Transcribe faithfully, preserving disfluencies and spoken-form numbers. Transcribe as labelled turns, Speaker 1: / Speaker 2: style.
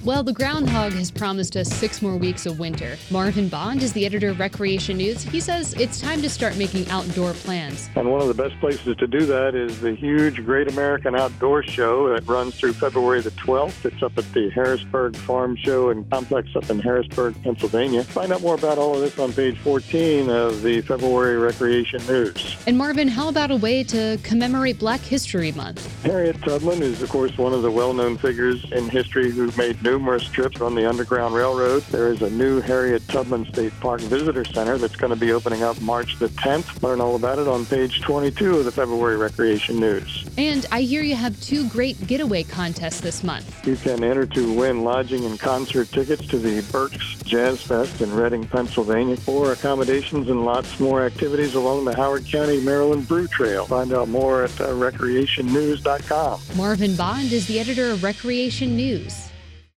Speaker 1: Well, the groundhog has promised us six more weeks of winter. Marvin Bond is the editor of Recreation News. He says it's time to start making outdoor plans.
Speaker 2: And one of the best places to do that is the huge Great American Outdoor Show that runs through February the twelfth. It's up at the Harrisburg Farm Show and Complex up in Harrisburg, Pennsylvania. Find out more about all of this on page fourteen of the February Recreation News.
Speaker 1: And Marvin, how about a way to commemorate Black History Month?
Speaker 2: Harriet Tubman is, of course, one of the well-known figures in history who made numerous trips on the Underground Railroad. There is a new Harriet Tubman State Park Visitor Center that's going to be opening up March the tenth. Learn all about it on page twenty-two of the February Recreation News.
Speaker 1: And I hear you have two great getaway contests this month.
Speaker 2: You can enter to win lodging and concert tickets to the Burks Jazz Fest in Reading, Pennsylvania, or accommodations and lots more activities along the Howard County, Maryland Brew Trail. Find out more at uh, recreation news dot com.
Speaker 1: Marvin Bond is the editor of Recreation News.